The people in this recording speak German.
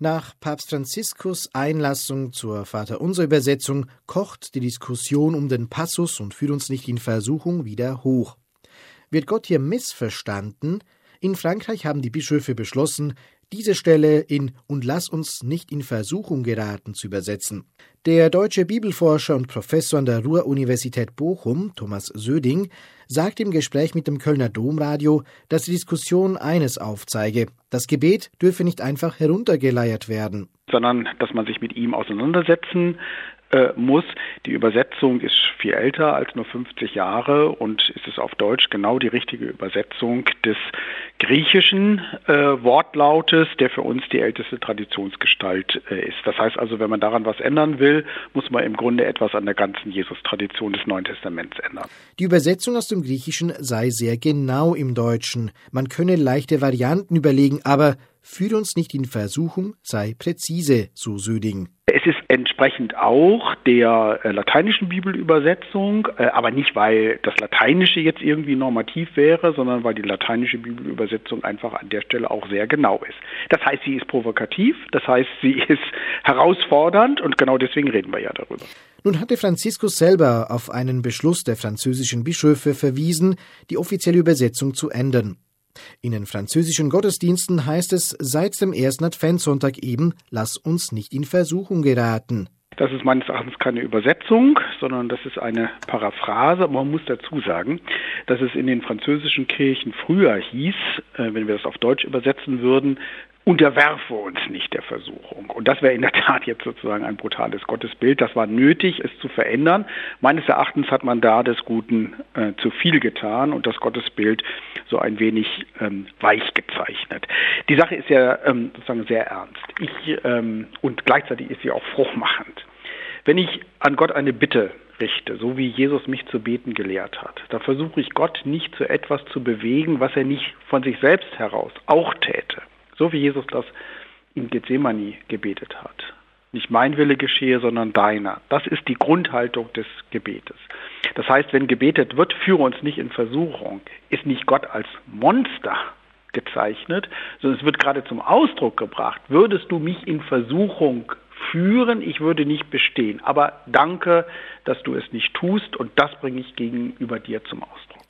Nach Papst Franziskus Einlassung zur Vaterunser-Übersetzung kocht die Diskussion um den Passus und führt uns nicht in Versuchung wieder hoch. Wird Gott hier missverstanden? In Frankreich haben die Bischöfe beschlossen, diese Stelle in »Und lass uns nicht in Versuchung geraten« zu übersetzen. Der deutsche Bibelforscher und Professor an der Ruhr-Universität Bochum, Thomas Söding, sagt im Gespräch mit dem Kölner Domradio, dass die Diskussion eines aufzeige: Das Gebet dürfe nicht einfach heruntergeleiert werden, sondern dass man sich mit ihm auseinandersetzen muss. Die Übersetzung ist viel älter als nur 50 Jahre und ist es auf Deutsch genau die richtige Übersetzung des griechischen Wortlautes, der für uns die älteste Traditionsgestalt ist. Das heißt also, wenn man daran was ändern will, muss man im Grunde etwas an der ganzen Jesus-Tradition des Neuen Testaments ändern. Die Übersetzung aus dem Griechischen sei sehr genau im Deutschen. Man könne leichte Varianten überlegen, aber führe uns nicht in Versuchung, sei präzise, so Söding. Es ist entsprechend auch der lateinischen Bibelübersetzung, aber nicht, weil das Lateinische jetzt irgendwie normativ wäre, sondern weil die lateinische Bibelübersetzung einfach an der Stelle auch sehr genau ist. Das heißt, sie ist provokativ, das heißt, sie ist herausfordernd und genau deswegen reden wir ja darüber. Nun hatte Franziskus selber auf einen Beschluss der französischen Bischöfe verwiesen, die offizielle Übersetzung zu ändern. In den französischen Gottesdiensten heißt es seit dem ersten Adventssonntag eben: Lass uns nicht in Versuchung geraten. Das ist meines Erachtens keine Übersetzung, sondern das ist eine Paraphrase. Man muss dazu sagen, dass es in den französischen Kirchen früher hieß, wenn wir das auf Deutsch übersetzen würden, unterwerfe uns nicht der Versuchung. Und das wäre in der Tat jetzt sozusagen ein brutales Gottesbild. Das war nötig, es zu verändern. Meines Erachtens hat man da des Guten zu viel getan und das Gottesbild so ein wenig weich gezeichnet. Die Sache ist ja sozusagen sehr ernst. Und gleichzeitig ist sie auch frohmachend. Wenn ich an Gott eine Bitte richte, so wie Jesus mich zu beten gelehrt hat, dann versuche ich Gott nicht zu etwas zu bewegen, was er nicht von sich selbst heraus auch täte. So wie Jesus das in Gethsemane gebetet hat. Nicht mein Wille geschehe, sondern deiner. Das ist die Grundhaltung des Gebetes. Das heißt, wenn gebetet wird, führe uns nicht in Versuchung, ist nicht Gott als Monster gezeichnet, sondern es wird gerade zum Ausdruck gebracht: Würdest du mich in Versuchung führen, ich würde nicht bestehen. Aber danke, dass du es nicht tust, und das bringe ich gegenüber dir zum Ausdruck.